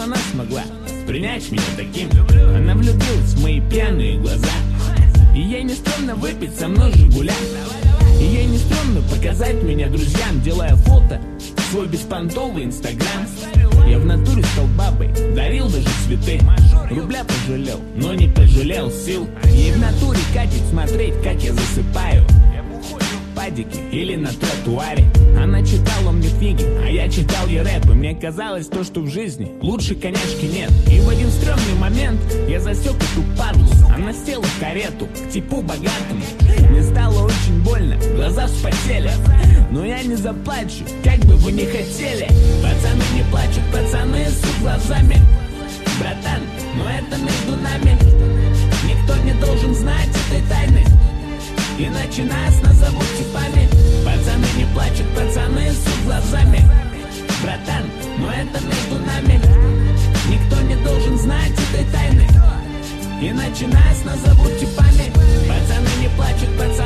она смогла принять меня таким. Она влюбилась в мои пьяные глаза, и ей не стрёмно выпить со мной Жигуля. И ей не стрёмно показать меня друзьям, делая фото в свой беспонтовый инстаграм. Я в натуре стал бабой, дарил даже цветы. Рубля пожалел, но не пожалел сил. Ей в натуре катить смотреть, как я засыпаю в падике или на тротуаре. Она читала мне книги, а я читал ей рэп. И мне казалось то, что в жизни лучше конячки нет. И в один стрёмный момент я засек эту падлу. Она села в карету к типу богатому. Мне стало очень больно, глаза вспотели. Но я не заплачу, как бы вы ни хотели. Пацаны не плачут, пацаны с глазами. Братан, но это между нами. Никто не должен знать этой тайны, иначе нас назовут типами. Пацаны не плачут, пацаны с глазами. Братан, но это между нами. Никто не должен знать этой тайны, иначе нас назовут типами. Пацаны не плачут, пацаны